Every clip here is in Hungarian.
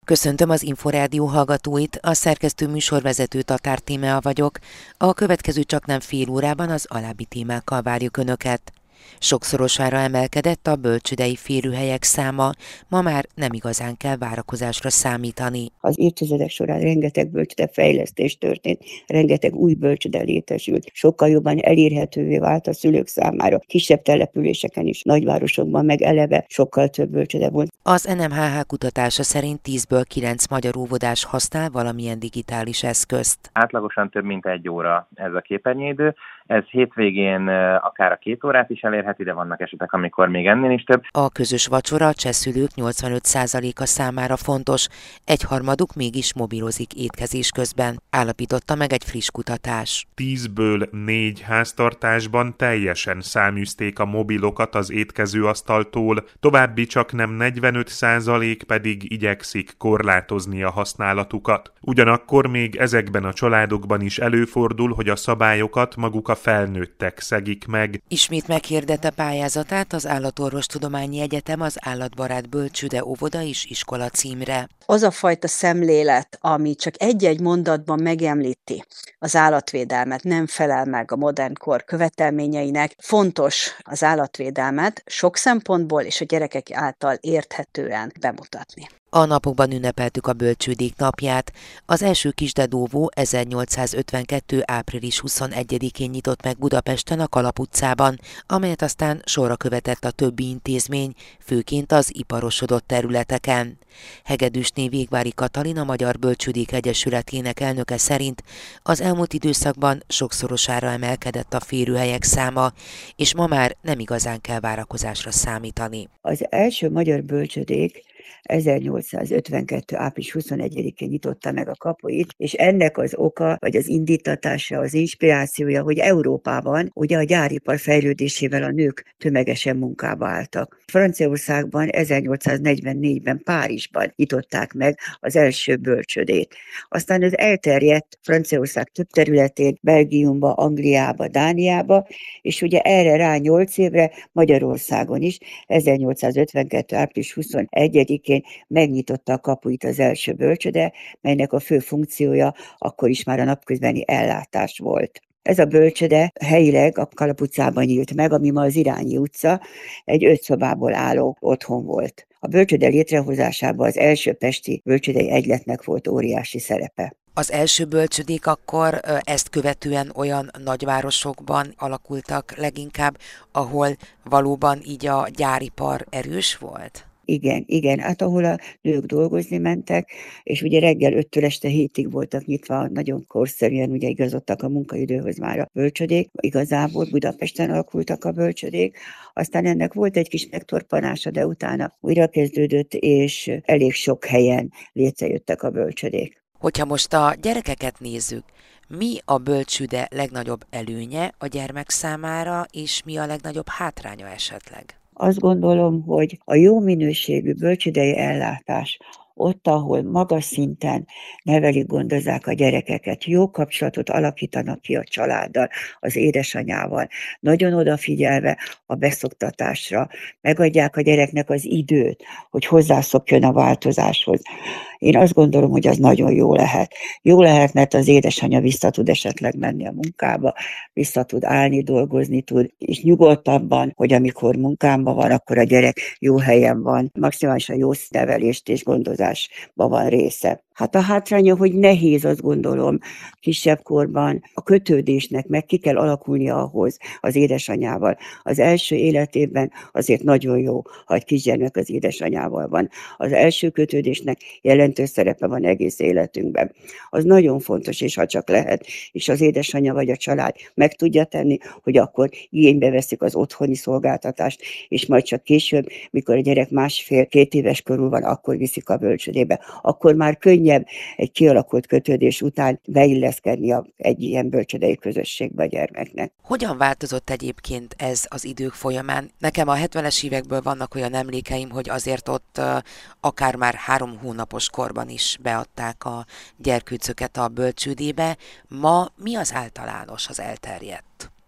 Köszöntöm az Inforádió hallgatóit, a szerkesztő műsorvezető Tatár Tímea vagyok. A következő csaknem fél órában az alábbi témákkal várjuk Önöket. Sokszorosára emelkedett a bölcsődei férőhelyek száma, ma már nem igazán kell várakozásra számítani. Az évtizedek során rengeteg bölcsőde fejlesztés történt, rengeteg új bölcsőde létesült, sokkal jobban elérhetővé vált a szülők számára, kisebb településeken is, nagyvárosokban meg eleve sokkal több bölcsőde volt. Az NMHH kutatása szerint 10-ből 9 magyar óvodás használ valamilyen digitális eszközt. Átlagosan több mint 1 óra ez a képernyőidő, ez hétvégén akár a 2 órát is elérheti, de vannak esetek, amikor még ennél is több. A közös vacsora a cseh szülők 85%-a számára fontos, egyharmaduk mégis mobilozik étkezés közben, állapította meg egy friss kutatás. 10-ből 4 háztartásban teljesen száműzték a mobilokat az étkezőasztaltól, további csaknem 45% pedig igyekszik korlátozni a használatukat. Ugyanakkor még ezekben a családokban is előfordul, hogy a szabályokat maguk a felnőttek szegik meg. Ismét meghirdette pályázatát az Állatorvostudományi Egyetem az Állatbarát Bölcsőde Óvoda és Iskola címre. Az a fajta szemlélet, ami csak egy-egy mondatban megemlíti az állatvédelmet, nem felel meg a modern kor követelményeinek. Fontos az állatvédelmet sok szempontból és a gyerekek által érthetően bemutatni. A napokban ünnepeltük a Bölcsődék napját. Az első kisdedóvó 1852. április 21-én nyitott meg Budapesten a Kalap utcában, amelyet aztán sorra követett a többi intézmény, főként az iparosodott területeken. Hegedűsné Végvári Katalin, a Magyar Bölcsődék Egyesületének elnöke szerint az elmúlt időszakban sokszorosára emelkedett a férőhelyek száma, és ma már nem igazán kell várakozásra számítani. Az első magyar bölcsődék 1852. április 21-én nyitotta meg a kapuit, és ennek az oka, vagy az indítatása, az inspirációja, hogy Európában ugye a gyáripar fejlődésével a nők tömegesen munkába álltak. Franciaországban 1844-ben Párizsban nyitották meg az első bölcsődét. Aztán ez elterjedt Franciaország több területén, Belgiumba, Angliába, Dániába, és ugye erre rá 8 évre Magyarországon is 1852. április 21-én megnyitotta a kapuit az első bölcsőde, melynek a fő funkciója akkor is már a napközbeni ellátás volt. Ez a bölcsőde helyileg a Kalap utcában nyílt meg, ami ma az Irányi utca, egy 5 szobából álló otthon volt. A bölcsőde létrehozásában az első pesti bölcsődei egyletnek volt óriási szerepe. Az első bölcsődék akkor ezt követően olyan nagyvárosokban alakultak leginkább, ahol valóban így a gyáripar erős volt? Igen, hát ahol a nők dolgozni mentek, és ugye reggel 5-től este 7-ig voltak nyitva, nagyon korszerűen ugye igazodtak a munkaidőhöz már a bölcsödék, igazából Budapesten alakultak a bölcsödék, aztán ennek volt egy kis megtorpanása, de utána újra kezdődött, és elég sok helyen létrejöttek a bölcsödék. Hogyha most a gyerekeket nézzük, mi a bölcsőde legnagyobb előnye a gyermek számára, és mi a legnagyobb hátránya esetleg? Azt gondolom, hogy a jó minőségű bölcsődei ellátás ott, ahol magas szinten nevelik, gondozzák a gyerekeket, jó kapcsolatot alakítanak ki a családdal, az édesanyával, nagyon odafigyelve a beszoktatásra, megadják a gyereknek az időt, hogy hozzászokjon a változáshoz. Én azt gondolom, hogy az nagyon jó lehet. Jó lehet, mert az édesanyja vissza tud esetleg menni a munkába, vissza tud állni, dolgozni tud, és nyugodtabban, hogy amikor munkámban van, akkor a gyerek jó helyen van, maximálisan jó nevelést és gondozásban van része. Hát a hátránya, hogy nehéz, azt gondolom, kisebb korban a kötődésnek meg ki kell alakulnia ahhoz az édesanyával. Az első életében azért nagyon jó, ha egy kisgyermek az édesanyával van. Az első kötődésnek jelentős szerepe van egész életünkben. Az nagyon fontos, és ha csak lehet, és az édesanyja vagy a család meg tudja tenni, hogy akkor igénybe veszik az otthoni szolgáltatást, és majd csak később, mikor a gyerek 1,5-2 éves korú van, akkor viszik a bölcsődébe. Akkor már könnyebb egy kialakult kötődés után beilleszkedni egy ilyen bölcsődei közösségbe a gyermeknek. Hogyan változott egyébként ez az idők folyamán? Nekem a 70-es évekből vannak olyan emlékeim, hogy azért ott akár már 3 hónapos korban is beadták a gyerkőcöket a bölcsődébe. Ma mi az általános, az elterjedt?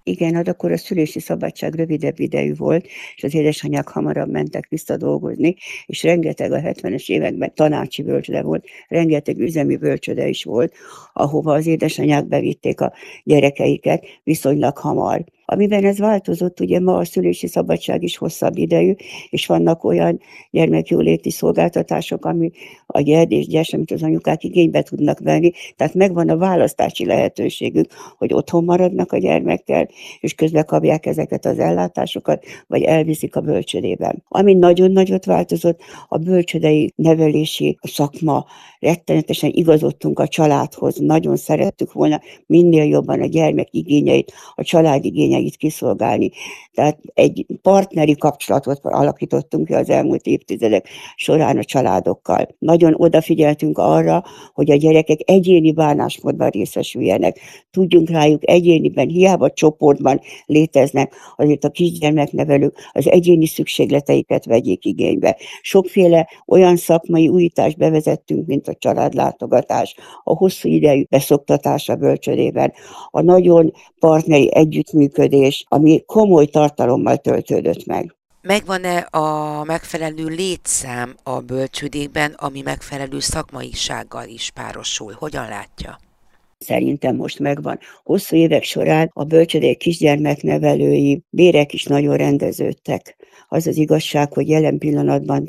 Igen, hát akkor a szülési szabadság rövidebb idejű volt, és az édesanyák hamarabb mentek vissza dolgozni, és rengeteg a 70-es években tanácsi bölcsőde volt, rengeteg üzemi bölcsőde is volt, ahova az édesanyák bevitték a gyerekeiket viszonylag hamar. Amiben ez változott, ugye ma a szülési szabadság is hosszabb idejű, és vannak olyan gyermekjóléti szolgáltatások, ami a gyerdés, amit az anyukák igénybe tudnak venni, tehát megvan a választási lehetőségük, hogy otthon maradnak a gyermekkel, és közben kapják ezeket az ellátásokat, vagy elviszik a bölcsődében. Ami nagyon nagyot változott, a bölcsődei nevelési szakma, rettenetesen igazodtunk a családhoz, nagyon szerettük volna minél jobban a gyermek igényeit, a család igényeit kiszolgálni. Tehát egy partneri kapcsolatot alakítottunk ki az elmúlt évtizedek során a családokkal. Nagyon odafigyeltünk arra, hogy a gyerekek egyéni bánásmódban részesüljenek. Tudjunk rájuk egyéniben, hiába csoportban léteznek, azért a kisgyermeknevelők az egyéni szükségleteiket vegyék igénybe. Sokféle olyan szakmai újítást bevezettünk, mint a családlátogatás, a hosszú idejű beszoktatás a bölcsődében, a nagyon partneri együttműködés, ami komoly tartalommal töltődött meg. Megvan-e a megfelelő létszám a bölcsődékben, ami megfelelő szakmaisággal is párosul? Hogyan látja? Szerintem most megvan. Hosszú évek során a bölcsődék kisgyermeknevelői bérek is nagyon rendeződtek. Az az igazság, hogy jelen pillanatban,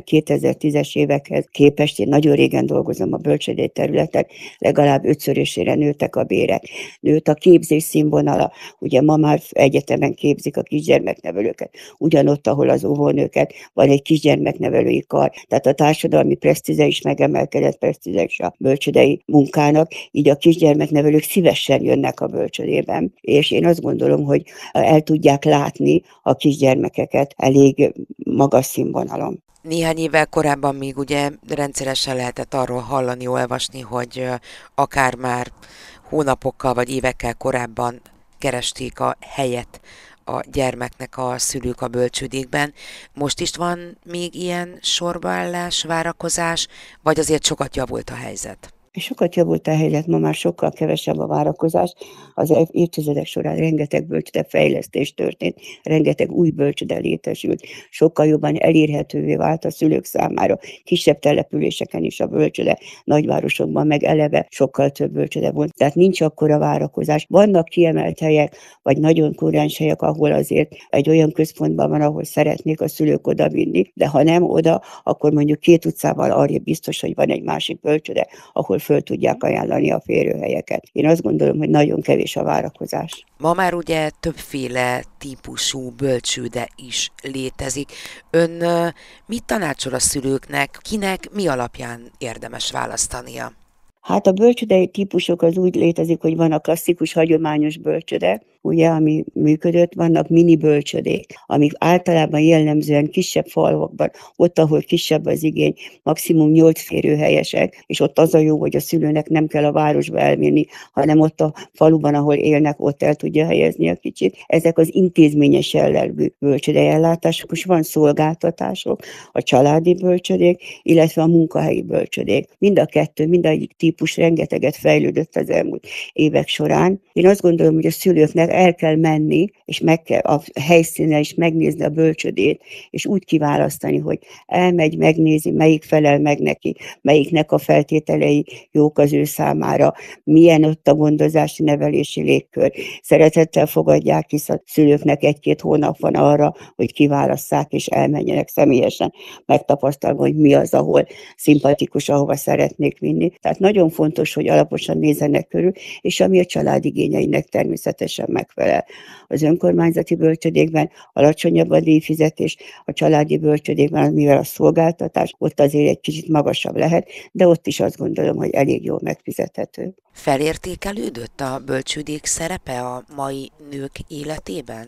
2010-es évekhez képest, én nagyon régen dolgozom a bölcsődei területen, legalább 5-szörösére nőttek a bérek. Nőtt a képzés színvonala, ugye ma már egyetemen képzik a kisgyermeknevelőket, ugyanott, ahol az óvónőket, van egy kisgyermeknevelői kar, tehát a társadalmi presztízse is megemelkedett, presztízse is a bölcsődei munkának, így a kisgyermeknevelők szívesen jönnek a bölcsődében, és én azt gondolom, hogy el tudják látni a kisgyermekeket elég magas színvonalon. Néhány évvel korábban még ugye rendszeresen lehetett arról hallani, olvasni, hogy akár már hónapokkal vagy évekkel korábban keresték a helyet a gyermeknek a szülők a bölcsődékben. Most is van még ilyen sorbaállás, várakozás, vagy azért sokat javult a helyzet? Sokat javult a helyzet, ma már sokkal kevesebb a várakozás. Az évtizedek során rengeteg bölcsőde fejlesztés történt, rengeteg új bölcsőde létesült, sokkal jobban elérhetővé vált a szülők számára, kisebb településeken is a bölcsőde, nagyvárosokban meg eleve sokkal több bölcsőde volt. Tehát nincs akkora várakozás. Vannak kiemelt helyek, vagy nagyon kurrens helyek, ahol azért egy olyan központban van, ahol szeretnék a szülők odavinni, de ha nem oda, akkor mondjuk 2 utcával arrébb biztos, hogy van egy másik bölcsőde, ahol föl tudják ajánlani a férőhelyeket. Én azt gondolom, hogy nagyon kevés a várakozás. Ma már ugye többféle típusú bölcsőde is létezik. Ön mit tanácsol a szülőknek, kinek mi alapján érdemes választania? Hát a bölcsődei típusok az úgy létezik, hogy van a klasszikus, hagyományos bölcsőde, ugye, ami működött, vannak mini bölcsödék, amik általában jellemzően kisebb falvakban, ott, ahol kisebb az igény, maximum 8 férőhelyesek, és ott az a jó, hogy a szülőnek nem kell a városba elmenni, hanem ott a faluban, ahol élnek, ott el tudja helyezni a kicsit. Ezek az intézményes jellegű bölcsődei ellátások, és van szolgáltatások, a családi bölcsödék, illetve a munkahelyi bölcsödék. Mind a kettő, mindegyik típus rengeteget fejlődött az elmúlt évek során. Én azt gondolom, hogy a szülőknek el kell menni, és meg kell a helyszínen is megnézni a bölcsödét, és úgy kiválasztani, hogy elmegy, megnézi, melyik felel meg neki, melyiknek a feltételei jók az ő számára, milyen ott a gondozási nevelési légkör. Szeretettel fogadják, hisz a szülőknek 1-2 hónap van arra, hogy kiválasszák, és elmenjenek személyesen megtapasztalva, hogy mi az, ahol szimpatikus, ahova szeretnék vinni. Tehát nagyon fontos, hogy alaposan nézzenek körül, és ami a család igényeinek természetesen megfelel. Az önkormányzati bölcsödékben alacsonyabb a díjfizetés, a családi bölcsödékben, mivel a szolgáltatás ott azért egy kicsit magasabb lehet, de ott is azt gondolom, hogy elég jól megfizethető. Felértékelődött a bölcsődék szerepe a mai nők életében?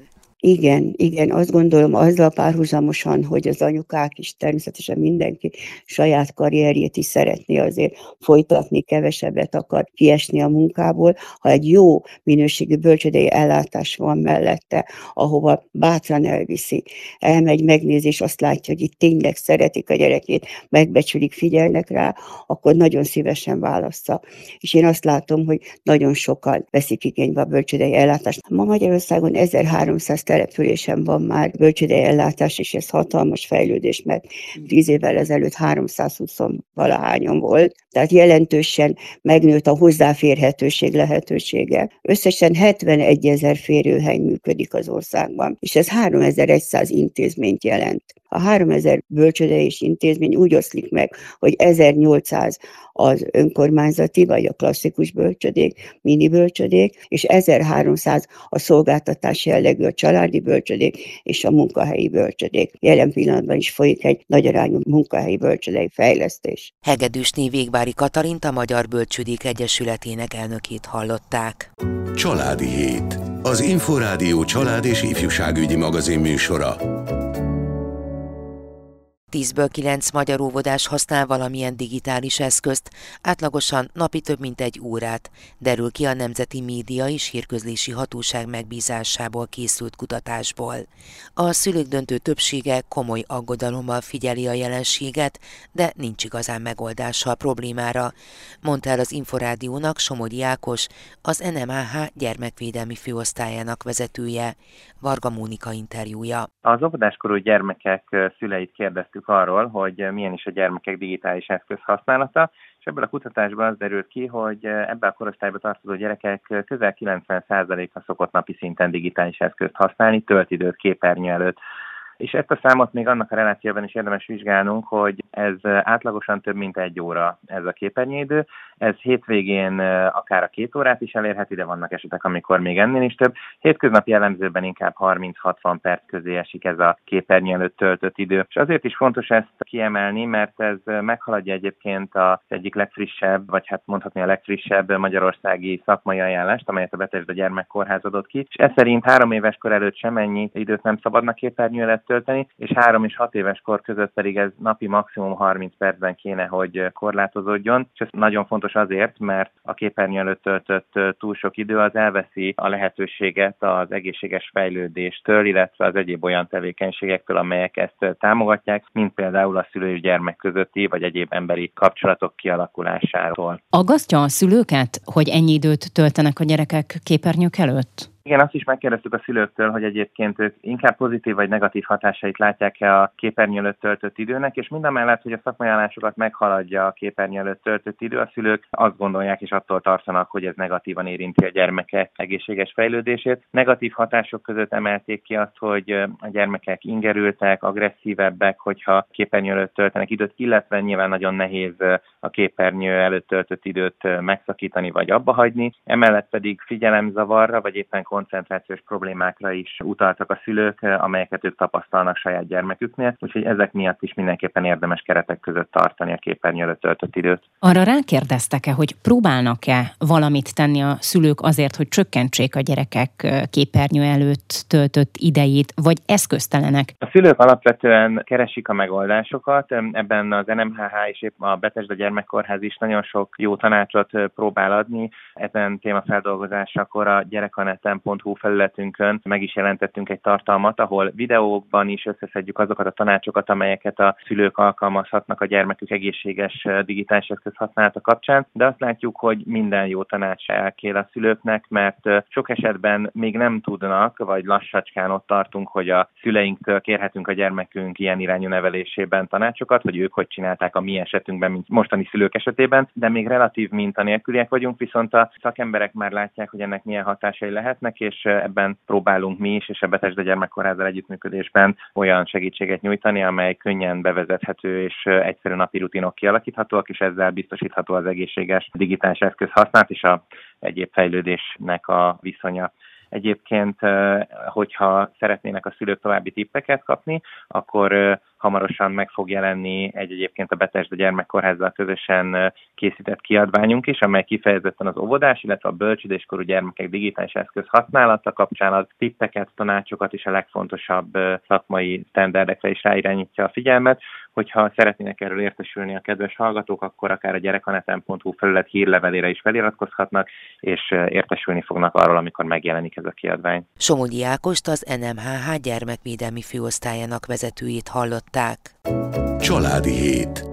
Igen, azt gondolom azzal párhuzamosan, hogy az anyukák is természetesen mindenki saját karrierjét is szeretné azért folytatni, kevesebbet akar kiesni a munkából. Ha egy jó minőségű bölcsődei ellátás van mellette, ahova bátran elviszi, elmegy, megnézi, és azt látja, hogy itt tényleg szeretik a gyerekét, megbecsülik, figyelnek rá, akkor nagyon szívesen válassza. És én azt látom, hogy nagyon sokan veszik igénybe a bölcsődei ellátást. Ma Magyarországon 1300 településen van már bölcsődei ellátás, és ez hatalmas fejlődés, mert 10 évvel ezelőtt 320-valahányan volt, tehát jelentősen megnőtt a hozzáférhetőség lehetősége. Összesen 71 000 férőhely működik az országban, és ez 3100 intézményt jelent. A 3000 bölcsődei és intézmény úgy oszlik meg, hogy 1800 az önkormányzati, vagy a klasszikus bölcsödék, mini bölcsödék, és 1300 a szolgáltatás jellegű, a családi bölcsödék és a munkahelyi bölcsödék. Jelen pillanatban is folyik egy nagyarányú munkahelyi bölcsödei fejlesztés. Hegedűsné Végbári Katalint, a Magyar Bölcsődék Egyesületének elnökét hallották. Családi Hét. Az Inforádió család és ifjúságügyi magazin műsora. 10-ből 9 magyar óvodás használ valamilyen digitális eszközt, átlagosan napi több mint 1 órát, derül ki a Nemzeti Média és Hírközlési Hatóság megbízásából készült kutatásból. A szülők döntő többsége komoly aggodalommal figyeli a jelenséget, de nincs igazán megoldása a problémára, mondta el az Inforádiónak Somogyi Ákos, az NMHH gyermekvédelmi főosztályának vezetője. Varga Mónika interjúja. Az óvodáskorú gyermekek szüleit kérdeztük arról, hogy milyen is a gyermekek digitális eszköz használata, és ebből a kutatásban az derült ki, hogy ebben a korosztályban tartozó gyerekek közel 90%-a szokott napi szinten digitális eszközt használni, tölt időt képernyő előtt. És ezt a számot még annak a relációban is érdemes vizsgálnunk, hogy ez átlagosan több mint 1 óra ez a képernyőidő. Ez hétvégén akár a 2 órát is elérheti, de vannak esetek, amikor még ennél is több. Hétköznapi jellemzőben inkább 30-60 perc közé esik ez a képernyő előtt töltött idő. És azért is fontos ezt kiemelni, mert ez meghaladja egyébként az egyik legfrissebb, vagy hát mondhatni a legfrissebb magyarországi szakmai ajánlást, amelyet a Betesda Gyermekkórház adott ki. És ez szerint 3 éves kor előtt sem ennyi időt nem szabadna képernyő előtt tölteni, és 3 és 6 éves kor között pedig ez napi maximum 30 percben kéne, hogy korlátozódjon. És ez nagyon fontos azért, mert a képernyő előtt töltött túl sok idő az elveszi a lehetőséget az egészséges fejlődéstől, illetve az egyéb olyan tevékenységektől, amelyek ezt támogatják, mint például a szülő és gyermek közötti, vagy egyéb emberi kapcsolatok kialakulásáról. Aggasztja a szülőket, hogy ennyi időt töltenek a gyerekek képernyők előtt? Igen, azt is megkérdeztük a szülőktől, hogy egyébként ők inkább pozitív vagy negatív hatásait látják-e a képernyő előtt töltött időnek, és mindamellett, hogy a szakmai ajánlásokat meghaladja a képernyő előtt töltött idő, a szülők azt gondolják és attól tartanak, hogy ez negatívan érinti a gyermekek egészséges fejlődését. Negatív hatások között emelték ki azt, hogy a gyermekek ingerültek, agresszívebbek, hogyha képernyő előtt töltenek időt, illetve nyilván nagyon nehéz a képernyő előtt töltött időt megszakítani vagy abbahagyni. Emellett pedig figyelemzavarra, vagy éppen koncentrációs problémákra is utaltak a szülők, amelyeket ők tapasztalnak saját gyermeküknél, úgyhogy ezek miatt is mindenképpen érdemes keretek között tartani a képernyő előtt töltött időt. Arra rákérdeztek-e, hogy próbálnak-e valamit tenni a szülők azért, hogy csökkentsék a gyerekek képernyő előtt töltött idejét, vagy eszköztelenek? A szülők alapvetően keresik a megoldásokat, ebben az NMHH és épp a Betesda Gyermekkórház is nagyon sok jó tanácsot próbál adni. Ezen témafeldolgozásakor a gyerekaneten.hu felületünkön meg is jelentettünk egy tartalmat, ahol videókban is összeszedjük azokat a tanácsokat, amelyeket a szülők alkalmazhatnak a gyermekük egészséges digitális eszköz használata kapcsán, de azt látjuk, hogy minden jó tanács elkél a szülőknek, mert sok esetben még nem tudnak, vagy lassacskán ott tartunk, hogy a szüleinktől kérhetünk a gyermekünk ilyen irányú nevelésében tanácsokat, hogy ők hogy csinálták a mi esetünkben, mint mostani szülők esetében, de még relatív mintanélküliek vagyunk, viszont a szakemberek már látják, hogy ennek milyen hatásai lehetnek, és ebben próbálunk mi is, és a Betesda Gyermekkórházzal együttműködésben olyan segítséget nyújtani, amely könnyen bevezethető és egyszerű napi rutinok kialakíthatóak, és ezzel biztosítható az egészséges digitális eszköz használat és a egyéb fejlődésnek a viszonya. Egyébként, hogyha szeretnének a szülők további tippeket kapni, akkor hamarosan meg fog jelenni egyébként a Bethesda Gyermekkórházzal közösen készített kiadványunk is, amely kifejezetten az óvodás, illetve a bölcsődéskorú gyermekek digitális eszköz használata kapcsán az tippeket, tanácsokat és a legfontosabb szakmai sztenderdekre is ráirányítja a figyelmet. Hogyha szeretnének erről értesülni a kedves hallgatók, akkor akár a gyerekaneten.hu felület hírlevelére is feliratkozhatnak, és értesülni fognak arról, amikor megjelenik ez a kiadvány. Somogyi Ágost, az NMHH gyermekvédelmi főosztályának vezetőjét hallották. Családi hét.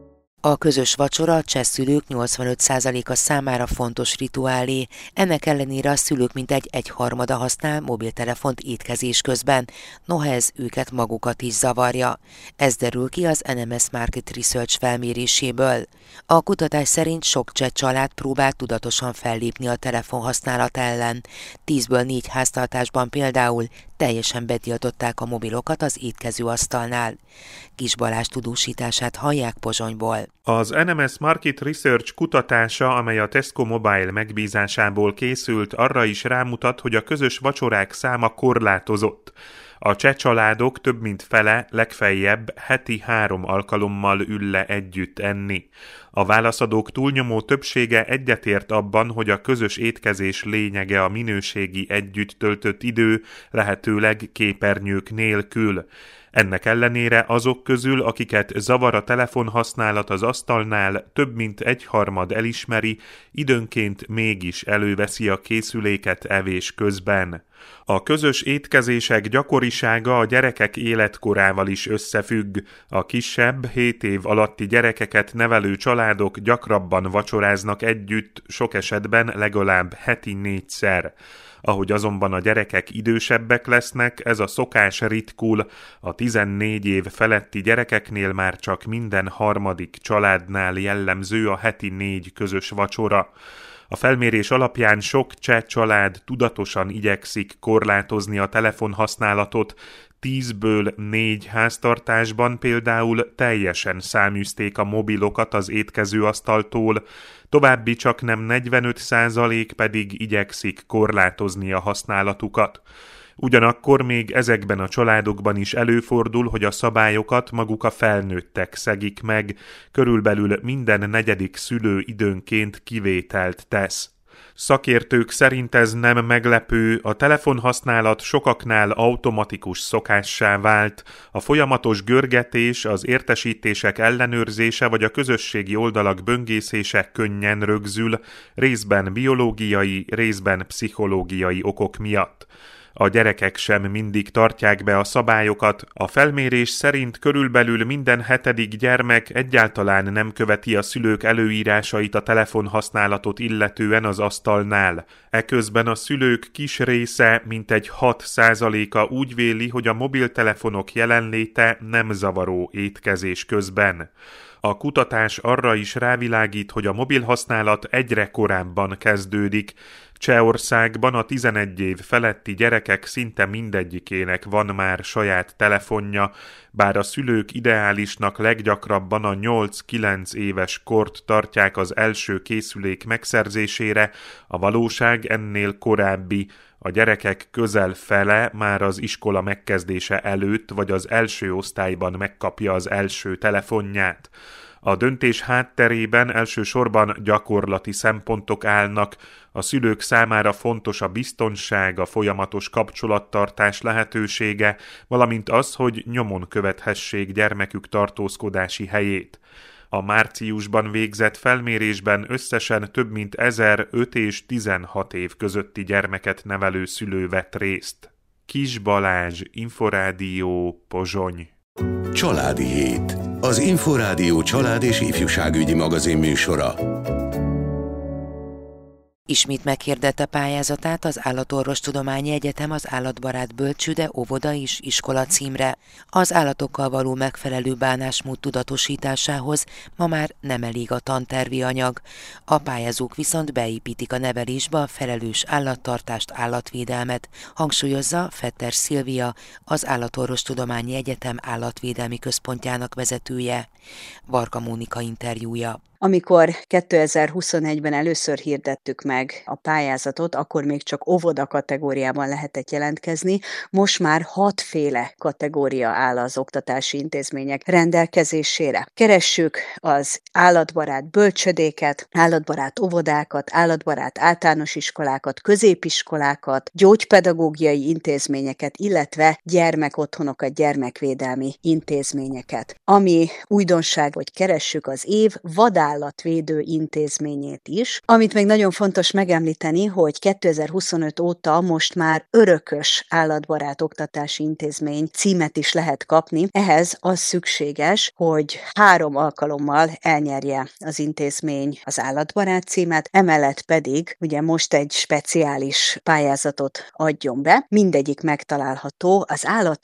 A közös vacsora a cseh szülők 85%-a számára fontos rituálé, ennek ellenére a szülők mintegy egyharmada használ mobiltelefont étkezés közben, noha ez őket magukat is zavarja. Ez derül ki az NMS Market Research felméréséből. A kutatás szerint sok cseh család próbál tudatosan fellépni a telefonhasználat ellen. 10-ből 4 háztartásban például teljesen betiltották a mobilokat az étkezőasztalnál. Kis Balázs tudósítását hallják Pozsonyból. Az NMS Market Research kutatása, amely a Tesco Mobile megbízásából készült, arra is rámutat, hogy a közös vacsorák száma korlátozott. A cseh családok több mint fele legfeljebb heti 3 alkalommal ül le együtt enni. A válaszadók túlnyomó többsége egyetért abban, hogy a közös étkezés lényege a minőségi együtt töltött idő, lehetőleg képernyők nélkül. Ennek ellenére azok közül, akiket zavar a telefonhasználat az asztalnál, több mint egyharmad elismeri, időnként mégis előveszi a készüléket evés közben. A közös étkezések gyakorisága a gyerekek életkorával is összefügg. A kisebb, 7 év alatti gyerekeket nevelő családok gyakrabban vacsoráznak együtt, sok esetben legalább heti 4-szer. Ahogy azonban a gyerekek idősebbek lesznek, ez a szokás ritkul, a 14 év feletti gyerekeknél már csak minden harmadik családnál jellemző a heti 4 közös vacsora. A felmérés alapján sok cseh család tudatosan igyekszik korlátozni a telefonhasználatot, 10-ből 4 háztartásban például teljesen száműzték a mobilokat az étkezőasztaltól, további csaknem 45% pedig igyekszik korlátozni a használatukat. Ugyanakkor még ezekben a családokban is előfordul, hogy a szabályokat maguk a felnőttek szegik meg, körülbelül minden 4. szülő időnként kivételt tesz. Szakértők szerint ez nem meglepő, a telefonhasználat sokaknál automatikus szokássá vált, a folyamatos görgetés, az értesítések ellenőrzése vagy a közösségi oldalak böngészése könnyen rögzül, részben biológiai, részben pszichológiai okok miatt. A gyerekek sem mindig tartják be a szabályokat, a felmérés szerint körülbelül minden 7. gyermek egyáltalán nem követi a szülők előírásait a telefonhasználatot illetően az asztalnál. Eközben a szülők kis része, mintegy 6%-a úgy véli, hogy a mobiltelefonok jelenléte nem zavaró étkezés közben. A kutatás arra is rávilágít, hogy a mobilhasználat egyre korábban kezdődik. Csehországban a 11 év feletti gyerekek szinte mindegyikének van már saját telefonja, bár a szülők ideálisnak leggyakrabban a 8-9 éves kort tartják az első készülék megszerzésére, a valóság ennél korábbi. A gyerekek közel fele már az iskola megkezdése előtt vagy az első osztályban megkapja az első telefonját. A döntés hátterében elsősorban gyakorlati szempontok állnak, a szülők számára fontos a biztonság, a folyamatos kapcsolattartás lehetősége, valamint az, hogy nyomon követhessék gyermekük tartózkodási helyét. A márciusban végzett felmérésben összesen több mint 1005 és 16 év közötti gyermeket nevelő szülő vett részt. Kis Balázs, Inforádió, Pozsony. Családi hét. Az Inforádió család és ifjúságügyi magazin műsora. Ismét meghirdette pályázatát az Állatorvostudományi Egyetem az állatbarát bölcsőde, óvoda és iskola címre. Az állatokkal való megfelelő bánásmód tudatosításához ma már nem elég a tantervi anyag. A pályázók viszont beépítik a nevelésbe a felelős állattartást, állatvédelmet, hangsúlyozza Fetter Szilvia, az Állatorvostudományi Egyetem állatvédelmi központjának vezetője. Varga Mónika interjúja. Amikor 2021-ben először hirdettük meg a pályázatot, akkor még csak óvoda kategóriában lehetett jelentkezni, most már 6 féle kategória áll az oktatási intézmények rendelkezésére. Keressük az állatbarát bölcsödéket, állatbarát óvodákat, állatbarát általános iskolákat, középiskolákat, gyógypedagógiai intézményeket, illetve gyermekotthonokat, gyermekvédelmi intézményeket. Ami újdonság, hogy keressük az év vadállatvédő intézményét is. Amit még nagyon fontos megemlíteni, hogy 2025 óta most már örökös állatbarát oktatási intézmény címet is lehet kapni. Ehhez az szükséges, hogy 3 alkalommal elnyerje az intézmény az állatbarát címet, emellett pedig ugye most egy speciális pályázatot adjon be. Mindegyik megtalálható az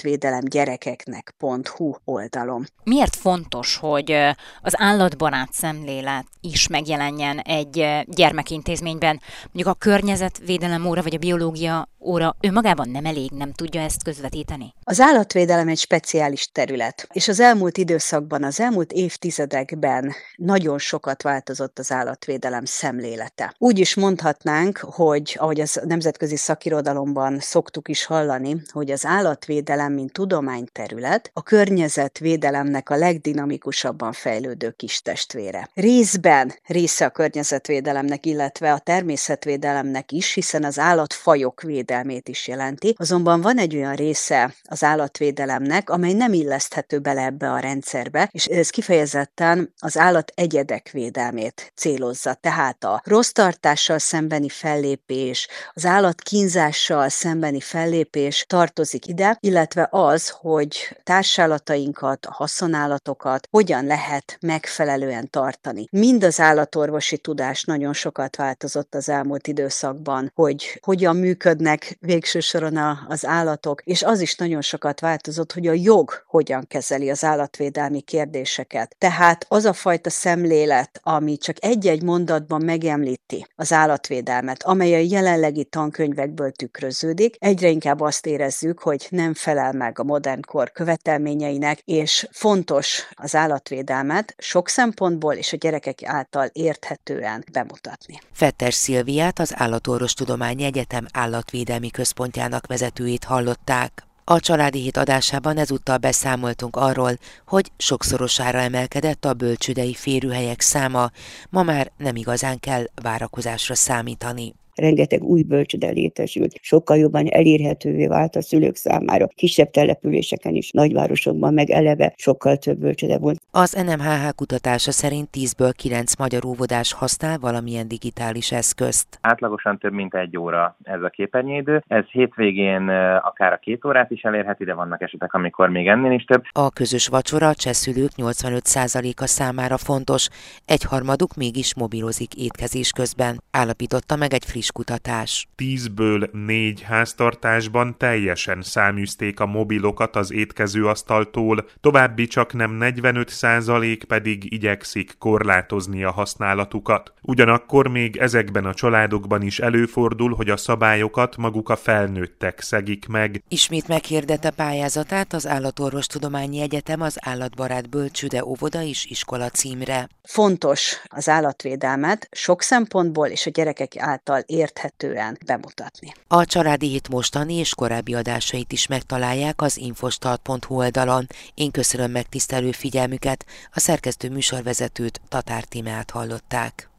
állatvédelemgyerekeknek.hu oldalon. Miért fontos, hogy az állatbarát szemlélet is megjelenjen egy gyermekintézményben? Mondjuk a környezetvédelem óra vagy a biológia óra önmagában nem elég, nem tudja ezt közvetíteni? Az állatvédelem egy speciális terület, és az elmúlt időszakban, az elmúlt évtizedekben nagyon sokat változott az állatvédelem szemlélete. Úgy is mondhatnánk, hogy ahogy az nemzetközi szakirodalomban szoktuk is hallani, hogy az állatvédelem, mint tudományterület, a környezetvédelemnek a legdinamikusabban fejlődő kistestvére. Részben része a környezetvédelemnek, illetve a természetvédelemnek is, hiszen az állatfajok védelmét is jelenti, azonban van egy olyan része az állatvédelemnek, amely nem illeszthető bele ebbe a rendszerbe, és ez kifejezetten az állategyedek védelmét célozza. Tehát a rossz tartással szembeni fellépés, az állatkínzással szembeni fellépés tartozik ide, illetve az, hogy társálatainkat, a haszonállatokat hogyan lehet megfelelően tartani. Mind az állatorvosi tudás nagyon sokat változott az elmúlt időszakban, hogy hogyan működnek végső soron az állatok, és az is nagyon sokat változott, hogy a jog hogyan kezeli az állatvédelmi kérdéseket. Tehát az a fajta szemlélet, ami csak egy-egy mondatban megemlíti az állatvédelmet, amely a jelenlegi tankönyvekből tükröződik, egyre inkább azt érezzük, hogy nem felel meg a modern kor követelményeinek, és fontos az állatvédelmet sok szempontból és a gyerekek által érthetően bemutatni. Fettes Szilviát, az Állatorvostudományi Egyetem állatvédelmi központjának vezetőjét hallották. A Családi Hét adásában ezúttal beszámoltunk arról, hogy sokszorosára emelkedett a bölcsődei férőhelyek száma, ma már nem igazán kell várakozásra számítani. Rengeteg új bölcsőde létesült, sokkal jobban elérhetővé vált a szülők számára. Kisebb településeken is, nagyvárosokban meg eleve sokkal több bölcsőde volt. Az NMHH kutatása szerint 10-ből 9 magyar óvodás használ valamilyen digitális eszközt. Átlagosan több mint 1 óra ez a képernyőidő. Ez hétvégén akár a 2 órát is elérheti, de vannak esetek, amikor még ennél is több. A közös vacsora a csehszülők 85%-a számára fontos, 1/3 mégis mobilozik étkezés közben, állapította meg egy friss kutatás. 10-ből 4 háztartásban teljesen száműzték a mobilokat az étkezőasztaltól, további csaknem 45% pedig igyekszik korlátozni a használatukat. Ugyanakkor még ezekben a családokban is előfordul, hogy a szabályokat maguk a felnőttek szegik meg. Ismét meghirdette pályázatát az Állatorvostudományi Egyetem az állatbarát bölcsőde óvoda és iskola címre. Fontos az állatvédelmet sok szempontból és a gyerekek által érthetően bemutatni. A Családi Hét mostani és korábbi adásait is megtalálják az infostart.hu oldalon. Én köszönöm megtisztelő figyelmüket, a szerkesztő műsorvezetőt, Tatár Tímeát hallották.